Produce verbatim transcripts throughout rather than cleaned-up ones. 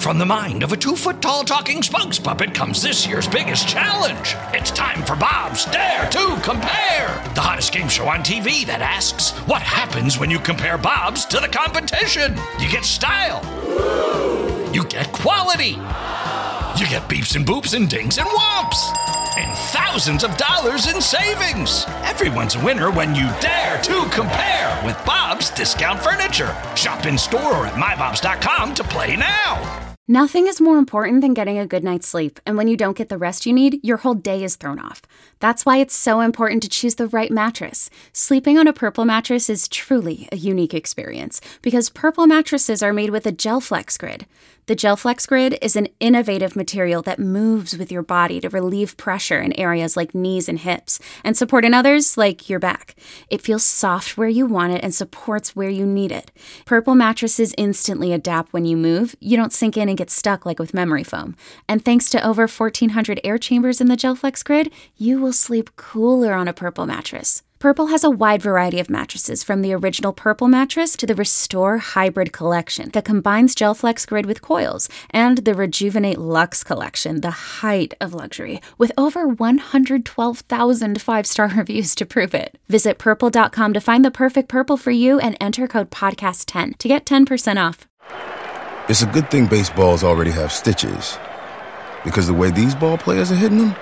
From the mind of a two-foot-tall talking spokes puppet comes this year's biggest challenge. It's time for Bob's Dare to Compare, the hottest game show on T V that asks, what happens when you compare Bobs to the competition? You get style. You get quality. You get beeps and boops and dings and whomps. And thousands of dollars in savings. Everyone's a winner when you dare to compare with Bob's Discount Furniture. Shop in store or at my bobs dot com to play now. Nothing is more important than getting a good night's sleep, and when you don't get the rest you need, your whole day is thrown off. That's why it's so important to choose the right mattress. Sleeping on a Purple mattress is truly a unique experience, because Purple mattresses are made with a GelFlex Grid. The GelFlex Grid is an innovative material that moves with your body to relieve pressure in areas like knees and hips, and support in others like your back. It feels soft where you want it and supports where you need it. Purple mattresses instantly adapt when you move. You don't sink in and get stuck like with memory foam. And thanks to over fourteen hundred air chambers in the GelFlex Grid, you will sleep cooler on a Purple mattress. Purple has a wide variety of mattresses, from the original Purple mattress to the Restore Hybrid collection that combines GelFlex Grid with coils, and the Rejuvenate Luxe collection, the height of luxury, with over one hundred twelve thousand five-star reviews to prove it. Visit purple dot com to find the perfect Purple for you and enter code podcast ten to get ten percent off. It's a good thing baseballs already have stitches, because the way these ball players are hitting them,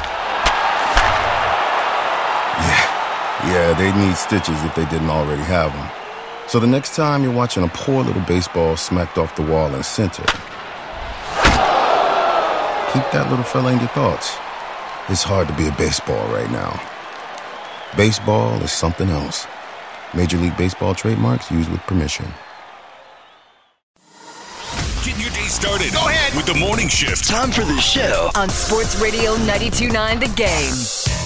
yeah. Yeah, they need stitches if they didn't already have them. So the next time you're watching a poor little baseball smacked off the wall in center, keep that little fella in your thoughts. It's hard to be a baseball right now. Baseball is something else. Major League Baseball trademarks used with permission. Get your day started. Go ahead with the morning shift. Time for the show on Sports Radio ninety-two point nine The Game.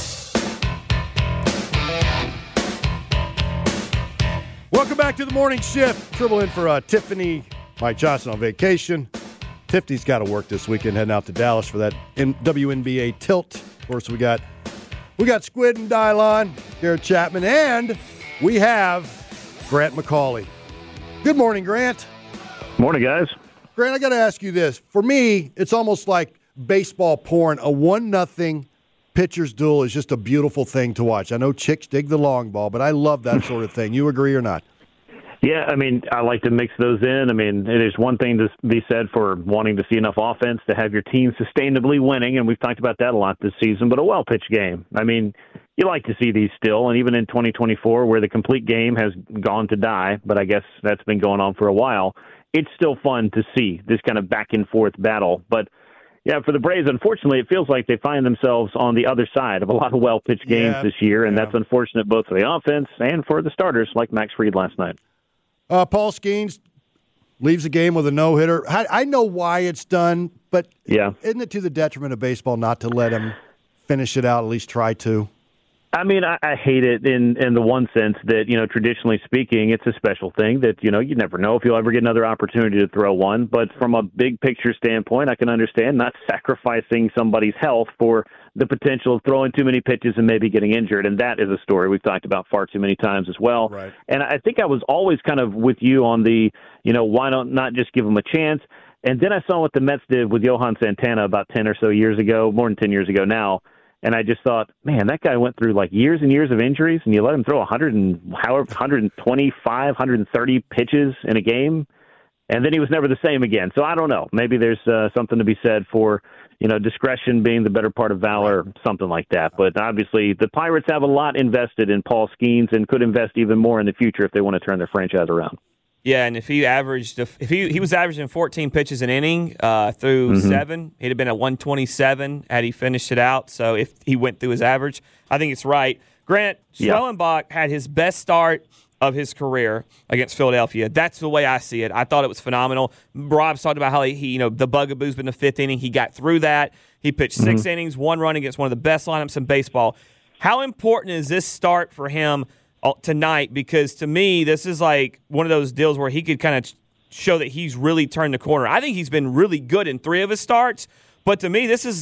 Welcome back to the morning shift. Triple in for uh, Tiffany, Mike Johnson on vacation. Tiffany's got to work this weekend, heading out to Dallas for that M- W N B A tilt. Of course, we got we got Squid and Dylon, Garrett Chapman, and we have Grant McCauley. Good morning, Grant. Morning, guys. Grant, I got to ask you this. For me, it's almost like baseball porn. A one nothing pitcher's duel is just a beautiful thing to watch. I know chicks dig the long ball, but I love that sort of thing. You agree or not? Yeah, I mean, I like to mix those in. I mean, there's one thing to be said for wanting to see enough offense to have your team sustainably winning, and we've talked about that a lot this season, but a well-pitched game. I mean, you like to see these still, and even in twenty twenty-four, where the complete game has gone to die, but I guess that's been going on for a while, it's still fun to see this kind of back-and-forth battle. But yeah, for the Braves, unfortunately, it feels like they find themselves on the other side of a lot of well-pitched games yeah, this year, and yeah. that's unfortunate both for the offense and for the starters like Max Fried last night. Uh, Paul Skeens leaves the game with a no-hitter. I, I know why it's done, but yeah. isn't it to the detriment of baseball not to let him finish it out, at least try to? I mean, I, I hate it in, in the one sense that, you know, traditionally speaking, it's a special thing that, you know, you never know if you'll ever get another opportunity to throw one. But from a big picture standpoint, I can understand not sacrificing somebody's health for the potential of throwing too many pitches and maybe getting injured. And that is a story we've talked about far too many times as well. Right. And I think I was always kind of with you on the, you know, why don't not just give them a chance? And then I saw what the Mets did with Johan Santana about ten or so years ago, more than ten years ago now. And I just thought, man, that guy went through like years and years of injuries, and you let him throw one hundred and however one twenty-five, one thirty pitches in a game, and then he was never the same again. So I don't know. Maybe there's uh, something to be said for, you know, discretion being the better part of valor, something like that. But obviously, the Pirates have a lot invested in Paul Skeens and could invest even more in the future if they want to turn their franchise around. Yeah, and if he averaged, if he he was averaging fourteen pitches an inning uh, through mm-hmm. seven, he'd have been at one twenty-seven had he finished it out. So if he went through his average, I think it's right. Grant Schwellenbach yeah. had his best start of his career against Philadelphia. That's the way I see it. I thought it was phenomenal. Rob's talked about how he, he you know, the bugaboo's been the fifth inning. He got through that. He pitched six mm-hmm. innings, one run against one of the best lineups in baseball. How important is this start for him tonight? Because to me, this is like one of those deals where he could kind of show that he's really turned the corner. I think he's been really good in three of his starts, but to me, this is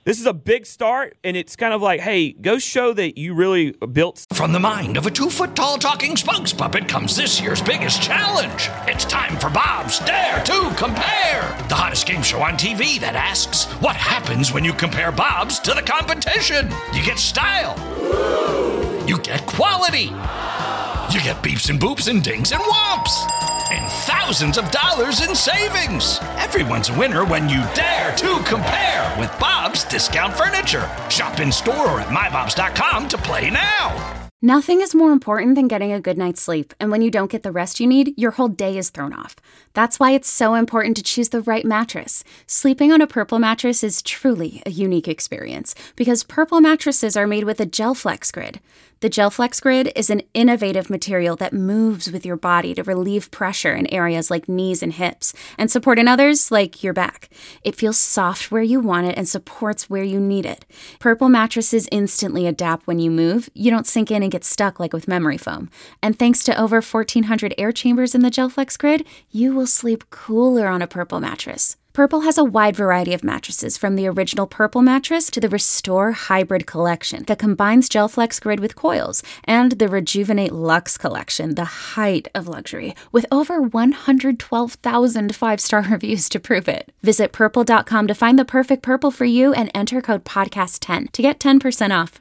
This is a big start, and it's kind of like, hey, go show that you really built. From the mind of a two-foot-tall talking spokes puppet comes this year's biggest challenge. It's time for Bob's Dare to Compare, the hottest game show on T V that asks, what happens when you compare Bobs to the competition? You get style. You get quality. You get beeps and boops and dings and whomps. And thousands of dollars in savings. Everyone's a winner when you dare to compare with Bob's Discount Furniture. Shop in store or at my bobs dot com to play now. Nothing is more important than getting a good night's sleep, and when you don't get the rest you need, your whole day is thrown off. That's why it's so important to choose the right mattress. Sleeping on a Purple mattress is truly a unique experience because Purple mattresses are made with a GelFlex Grid. The GelFlex Grid is an innovative material that moves with your body to relieve pressure in areas like knees and hips and support in others like your back. It feels soft where you want it and supports where you need it. Purple mattresses instantly adapt when you move. You don't sink in and get stuck like with memory foam. And thanks to over fourteen hundred air chambers in the GelFlex Grid, you will sleep cooler on a Purple mattress. Purple has a wide variety of mattresses, from the original Purple mattress to the Restore Hybrid collection that combines GelFlex Grid with coils, and the Rejuvenate Luxe collection, the height of luxury, with over one hundred twelve thousand five-star reviews to prove it. Visit purple dot com to find the perfect Purple for you and enter code podcast ten to get ten percent off.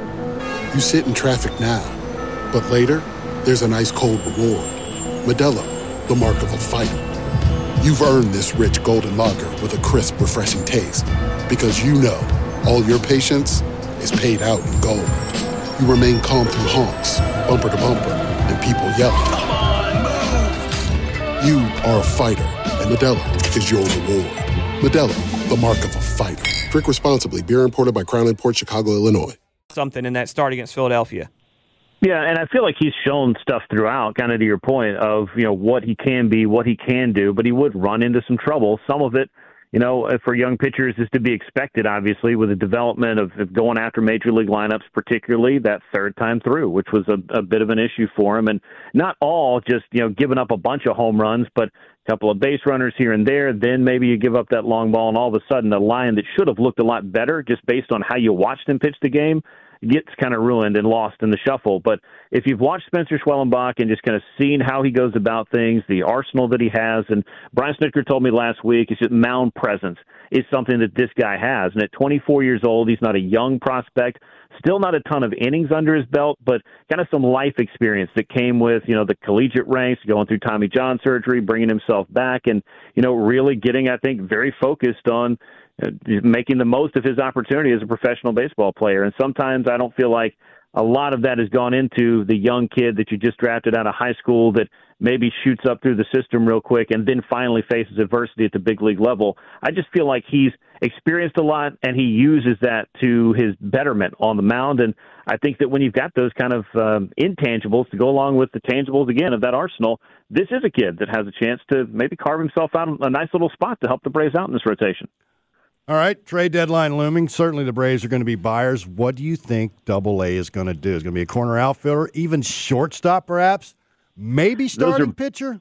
You sit in traffic now, but later, there's an ice-cold reward. Modelo, the mark of a fighter. You've earned this rich golden lager with a crisp, refreshing taste. Because you know, all your patience is paid out in gold. You remain calm through honks, bumper to bumper, and people yelling. Come on, move! You are a fighter, and Modelo is your reward. Modelo, the mark of a fighter. Drink responsibly. Beer imported by Crown Imports, Chicago, Illinois. Something in that start against Philadelphia. Yeah, and I feel like he's shown stuff throughout, kind of to your point of, you know, what he can be, what he can do, but he would run into some trouble. Some of it, you know, for young pitchers is to be expected, obviously, with the development of, of going after major league lineups, particularly that third time through, which was a, a bit of an issue for him. And not all just, you know, giving up a bunch of home runs, but a couple of base runners here and there. Then maybe you give up that long ball, and all of a sudden a line that should have looked a lot better just based on how you watched him pitch the game gets kind of ruined and lost in the shuffle. But if you've watched Spencer Schwellenbach and just kind of seen how he goes about things, the arsenal that he has, and Brian Snitker told me last week, is that mound presence is something that this guy has. And at twenty-four years old, he's not a young prospect, still not a ton of innings under his belt, but kind of some life experience that came with, you know, the collegiate ranks, going through Tommy John surgery, bringing himself back, and, you know, really getting, I think, very focused on making the most of his opportunity as a professional baseball player. And sometimes I don't feel like a lot of that has gone into the young kid that you just drafted out of high school that maybe shoots up through the system real quick and then finally faces adversity at the big league level. I just feel like he's experienced a lot and he uses that to his betterment on the mound. And I think that when you've got those kind of um, intangibles to go along with the tangibles, again, of that arsenal, this is a kid that has a chance to maybe carve himself out a nice little spot to help the Braves out in this rotation. All right, trade deadline looming. Certainly the Braves are going to be buyers. What do you think Double A is going to do? Is it going to be a corner outfielder, even shortstop perhaps? Maybe starting are, pitcher?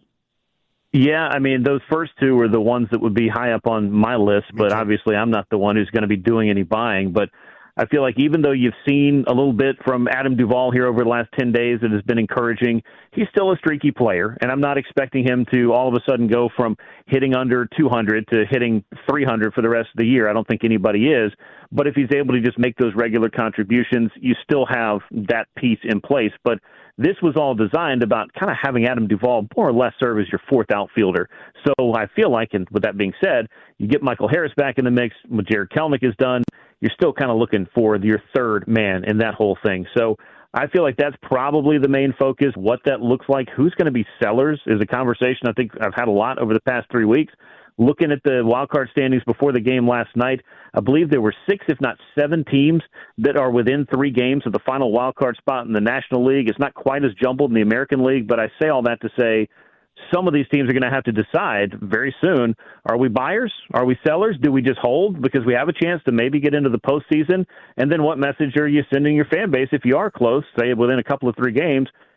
Yeah, I mean, those first two are the ones that would be high up on my list, but obviously I'm not the one who's going to be doing any buying. But I feel like even though you've seen a little bit from Adam Duvall here over the last ten days that has been encouraging, he's still a streaky player, and I'm not expecting him to all of a sudden go from hitting under two hundred to hitting three hundred for the rest of the year. I don't think anybody is. But if he's able to just make those regular contributions, you still have that piece in place. But this was all designed about kind of having Adam Duvall more or less serve as your fourth outfielder. So I feel like, and with that being said, you get Michael Harris back in the mix, what Jared Kelenic has done, you're still kind of looking for your third man in that whole thing. So I feel like that's probably the main focus. What that looks like, who's going to be sellers, is a conversation I think I've had a lot over the past three weeks. Looking at the wild card standings before the game last night, I believe there were six, if not seven teams that are within three games of the final wild card spot in the National League. It's not quite as jumbled in the American League, but I say all that to say some of these teams are going to have to decide very soon, are we buyers? Are we sellers? Do we just hold because we have a chance to maybe get into the postseason? And then what message are you sending your fan base if you are close, say within a couple of three games?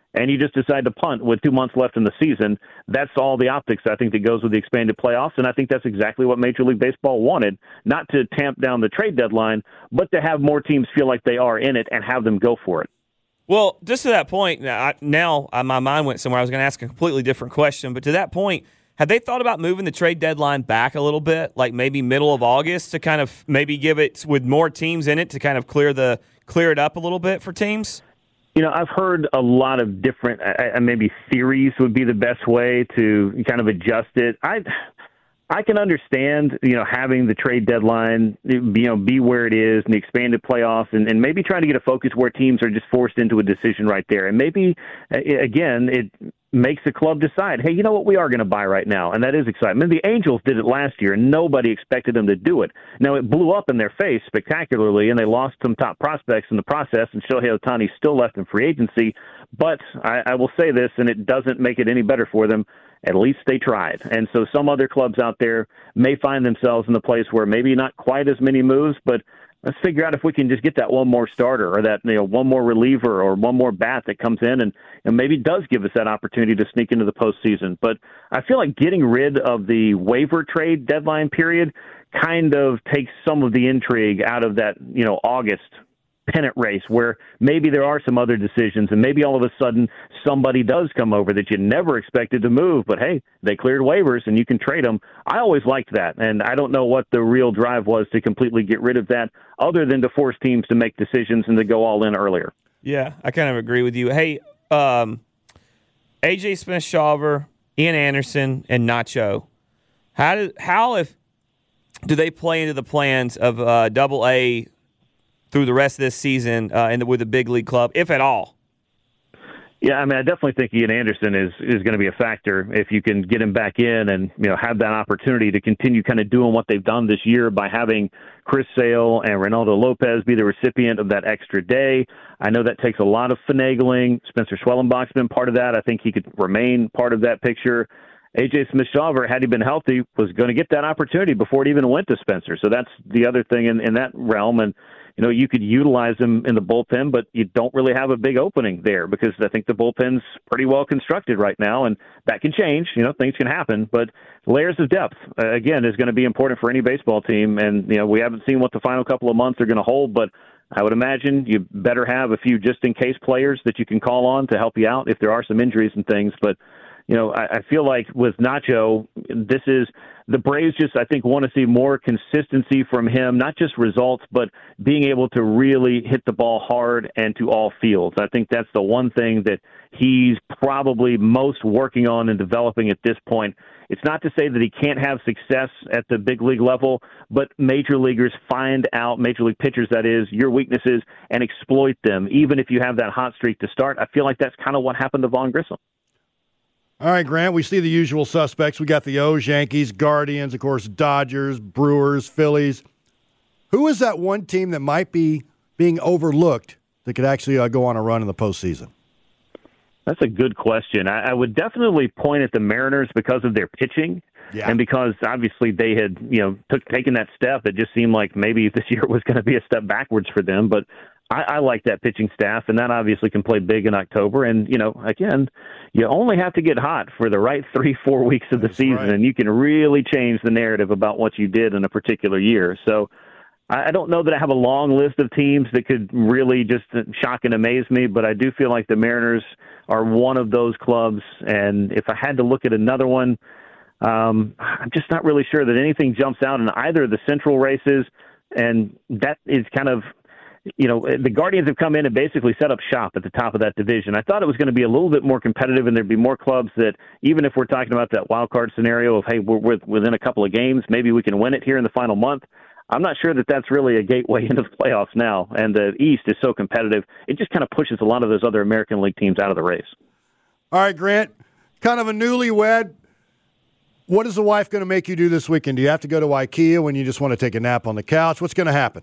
and you just decide to punt with two months left in the season, that's all the optics, I think, that goes with the expanded playoffs, and I think that's exactly what Major League Baseball wanted, not to tamp down the trade deadline, but to have more teams feel like they are in it and have them go for it. Well, just to that point, now, I, now my mind went somewhere. I was going to ask a completely different question, but to that point, have they thought about moving the trade deadline back a little bit, like maybe middle of August, to kind of maybe give it with more teams in it to kind of clear the clear it up a little bit for teams? You know, I've heard a lot of different, uh, maybe theories would be the best way to kind of adjust it. I I can understand, you know, having the trade deadline, you know, be where it is and the expanded playoffs, and, and maybe trying to get a focus where teams are just forced into a decision right there. And maybe, again, it makes the club decide, hey, you know what, we are going to buy right now, and that is exciting. I mean, the Angels did it last year, and nobody expected them to do it. Now, it blew up in their face spectacularly, and they lost some top prospects in the process, and Shohei Ohtani still left in free agency. But I, I will say this, and it doesn't make it any better for them, at least they tried. And so some other clubs out there may find themselves in the place where maybe not quite as many moves, but let's figure out if we can just get that one more starter or that, you know, one more reliever or one more bat that comes in and, and maybe does give us that opportunity to sneak into the postseason. But I feel like getting rid of the waiver trade deadline period kind of takes some of the intrigue out of that, you know, August pennant race where maybe there are some other decisions and maybe all of a sudden somebody does come over that you never expected to move, but hey, they cleared waivers and you can trade them. I always liked that, and I don't know what the real drive was to completely get rid of that other than to force teams to make decisions and to go all in earlier. Yeah, I kind of agree with you. Hey, um, A J Smith-Shawver, Ian Anderson, and Nacho, how do, how if do they play into the plans of uh, Double A through the rest of this season uh, and with the big league club, if at all? Yeah, I mean, I definitely think Ian Anderson is, is going to be a factor if you can get him back in and, you know, have that opportunity to continue kind of doing what they've done this year by having Chris Sale and Reynaldo Lopez be the recipient of that extra day. I know that takes a lot of finagling. Spencer Schwellenbach's been part of that. I think he could remain part of that picture. A J Smith-Shawver, had he been healthy, was going to get that opportunity before it even went to Spencer. So that's the other thing in, in that realm. And, you know, you could utilize him in the bullpen, but you don't really have a big opening there because I think the bullpen's pretty well constructed right now, and that can change. You know, things can happen, but layers of depth, uh, again, is going to be important for any baseball team. And, you know, we haven't seen what the final couple of months are going to hold, but I would imagine you better have a few just-in-case players that you can call on to help you out if there are some injuries and things. But you know, I, I feel like with Nacho, this is the Braves just, I think, want to see more consistency from him, not just results, but being able to really hit the ball hard and to all fields. I think that's the one thing that he's probably most working on and developing at this point. It's not to say that he can't have success at the big league level, but major leaguers find out, major league pitchers, that is, your weaknesses and exploit them, even if you have that hot streak to start. I feel like that's kind of what happened to Vaughn Grissom. All right, Grant, we see the usual suspects. We got the O's, Yankees, Guardians, of course, Dodgers, Brewers, Phillies. Who is that one team that might be being overlooked that could actually uh, go on a run in the postseason? That's a good question. I, I would definitely point at the Mariners because of their pitching. Yeah. And because obviously they had, you know, took, taken that step, it just seemed like maybe this year was going to be a step backwards for them. But I, I like that pitching staff, and that obviously can play big in October. And, you know, again, you only have to get hot for the right three, four weeks of the That's season, right. and you can really change the narrative about what you did in a particular year. So I, I don't know that I have a long list of teams that could really just shock and amaze me, but I do feel like the Mariners are one of those clubs. And if I had to look at another one, um, I'm just not really sure that anything jumps out in either of the central races. And that is kind of, you know, the Guardians have come in and basically set up shop at the top of that division. I thought it was going to be a little bit more competitive and there'd be more clubs that, even if we're talking about that wild card scenario of, hey, we're within a couple of games, maybe we can win it here in the final month. I'm not sure that that's really a gateway into the playoffs now. And the East is so competitive, it just kind of pushes a lot of those other American League teams out of the race. All right, Grant, kind of a newlywed. What is the wife going to make you do this weekend? Do you have to go to IKEA when you just want to take a nap on the couch? What's going to happen?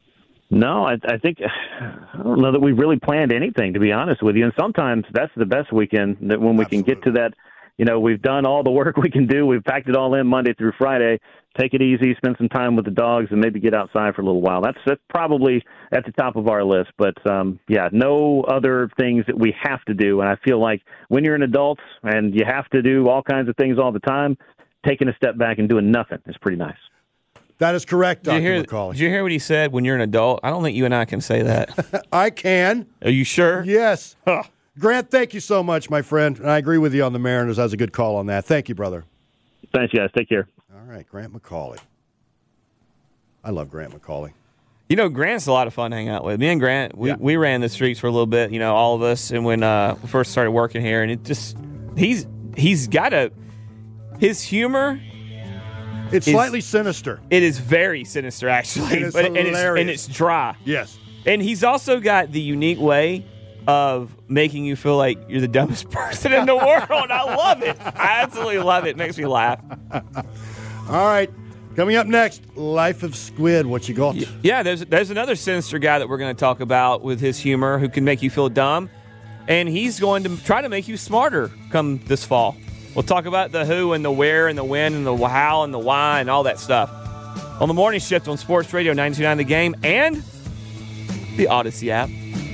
No, I, I think I don't know that we've really planned anything, to be honest with you. And sometimes that's the best weekend, that when we Absolutely. can get to that you know, we've done all the work we can do. We've packed it all in Monday through Friday. Take it easy, spend some time with the dogs, and maybe get outside for a little while. That's that's probably at the top of our list. But, um, yeah, no other things that we have to do. And I feel like when you're an adult and you have to do all kinds of things all the time, taking a step back and doing nothing is pretty nice. That is correct, Doctor Did you, hear, McCauley. did you hear what he said? When you're an adult, I don't think you and I can say that. I can. Are you sure? Yes. Huh. Grant, thank you so much, my friend. And I agree with you on the Mariners. That was a good call on that. Thank you, brother. Thanks, guys. Take care. All right, Grant McCauley. I love Grant McCauley. You know, Grant's a lot of fun to hang out with. Me and Grant, we, Yeah. we ran the streets for a little bit, you know, all of us. And when uh, we first started working here, and it just, he's he's got a, his humor. It's is, slightly sinister. It is very sinister, actually. It is but, and, it's, hilarious. and it's dry. Yes. And he's also got the unique way of making you feel like you're the dumbest person in the world. I love it. I absolutely love it. It makes me laugh. All right. Coming up next, Life of Squid. What you got? Yeah, there's there's another sinister guy that we're going to talk about with his humor who can make you feel dumb. And he's going to try to make you smarter come this fall. We'll talk about the who and the where and the when and the how and the why and all that stuff on the Morning Shift on Sports Radio ninety-two point nine The Game and the Odyssey app.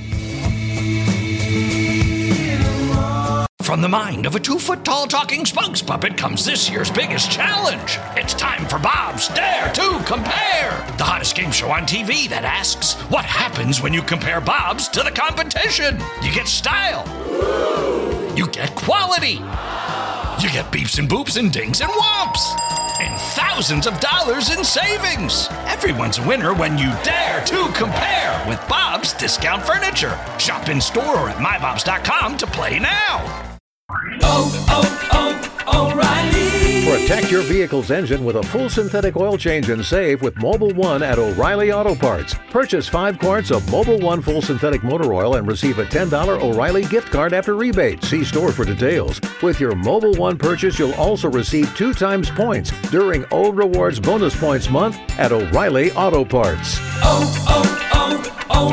From the mind of a two-foot-tall talking spokes puppet comes this year's biggest challenge. It's time for Bob's Dare to Compare, the hottest game show on T V that asks, what happens when you compare Bob's to the competition? You get style. You get quality. You get beeps and boops and dings and whomps. And thousands of dollars in savings. Everyone's a winner when you dare to compare with Bob's Discount Furniture. Shop in store or at my bobs dot com to play now. Oh, oh, oh, O'Reilly. Protect your vehicle's engine with a full synthetic oil change and save with Mobil one at O'Reilly Auto Parts. Purchase five quarts of Mobil one full synthetic motor oil and receive a ten dollars O'Reilly gift card after rebate. See store for details. With your Mobil one purchase, you'll also receive two times points during O Rewards Bonus Points Month at O'Reilly Auto Parts. Oh,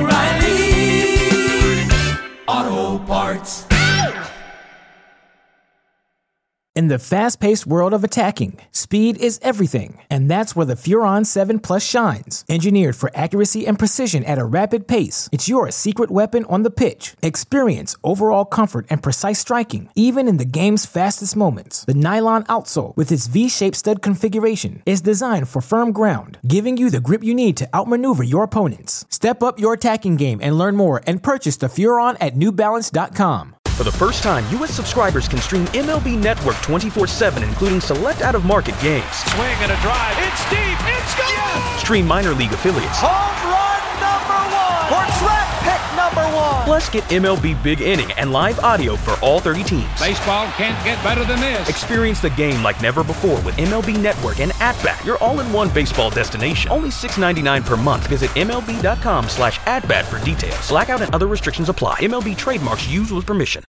oh, oh, O'Reilly Auto Parts. In the fast-paced world of attacking, speed is everything, and that's where the Furon seven Plus shines. Engineered for accuracy and precision at a rapid pace, it's your secret weapon on the pitch. Experience overall comfort and precise striking, even in the game's fastest moments. The nylon outsole, with its V-shaped stud configuration, is designed for firm ground, giving you the grip you need to outmaneuver your opponents. Step up your attacking game and learn more and purchase the Furon at new balance dot com. For the first time, U S subscribers can stream M L B Network twenty-four seven, including select out-of-market games. Swing and a drive. It's deep. It's gone. Yes! Stream minor league affiliates. Home run number one. For draft pick number one. Plus, get M L B Big Inning and live audio for all thirty teams. Baseball can't get better than this. Experience the game like never before with M L B Network and At-Bat, your all-in-one baseball destination. Only six dollars and ninety-nine cents per month. Visit M L B dot com slash at bat for details. Blackout and other restrictions apply. M L B trademarks used with permission.